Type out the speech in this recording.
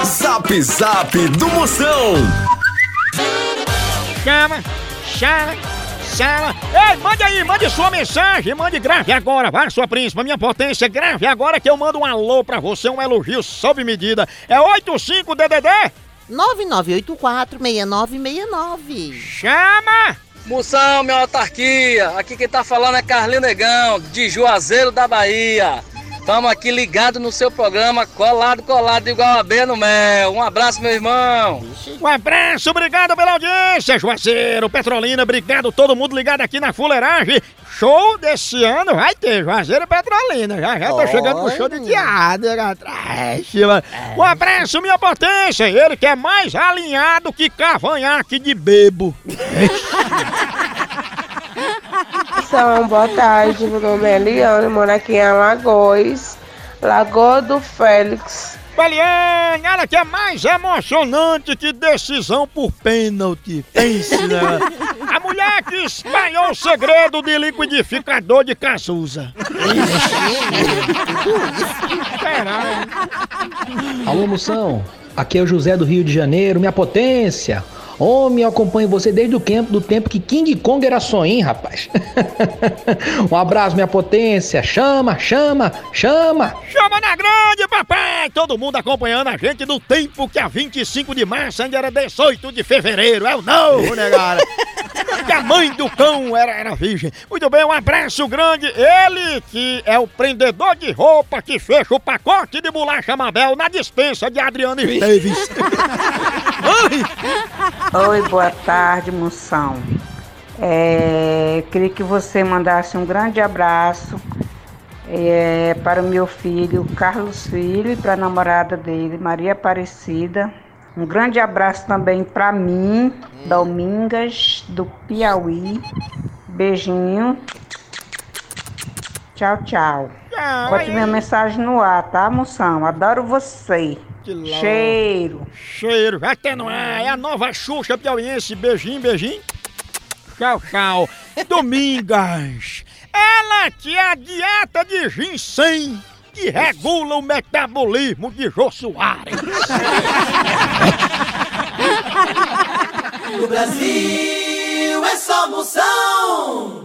Zap Zap do Moção. Chama. Ei, mande aí, mande sua mensagem, grave agora, vai, sua príncipa, minha potência, grave agora que eu mando um alô pra você, um elogio sob medida. É 85-DDD? 9984-6969. Chama! Moção, minha autarquia, aqui quem tá falando é Carlinho Negão, de Juazeiro da Bahia. Tamo aqui ligado no seu programa, colado igual a abelha no mel. Um abraço, meu irmão. Um abraço, obrigado pela audiência, Juazeiro, Petrolina, obrigado todo mundo ligado aqui na fuleiragem. Show desse ano vai ter Juazeiro e Petrolina, já tô chegando com show de teatro atrás. Um abraço, minha potência, ele que é mais alinhado que cavanhaque de bebo. Boa tarde, meu nome é Eliane, moro aqui em Alagoas, Lagoa do Félix. Eliane, ela que é mais emocionante que decisão por pênalti. Pense, né? A mulher que espalhou o segredo de liquidificador de Cazuza. Alô, Moção, aqui é o José do Rio de Janeiro, minha potência. Homem, eu acompanho você desde o tempo que King Kong era sonho, rapaz. Um abraço, minha potência. Chama na grande, papai. Todo mundo acompanhando a gente no tempo que a 25 de março ainda era 18 de fevereiro. É o novo, né, cara? Que a mãe do cão era virgem. Muito bem, um abraço grande. Ele que é o prendedor de roupa que fecha o pacote de bolacha Mabel na dispensa de Adriano Esteves. Oi, boa tarde, Moção. Queria que você mandasse um grande abraço para o meu filho, Carlos Filho, e para a namorada dele, Maria Aparecida. Um grande abraço também para mim, Domingas, do Piauí. Beijinho. Tchau. Bote minha mensagem no ar, tá, Moção? Adoro você. Cheiro. Vai ter no ar. É a nova Xuxa piauiense. Beijinho. Tchau. Domingas. Ela que é a dieta de ginseng que regula o metabolismo de Jô Soares. O Brasil é só Moção.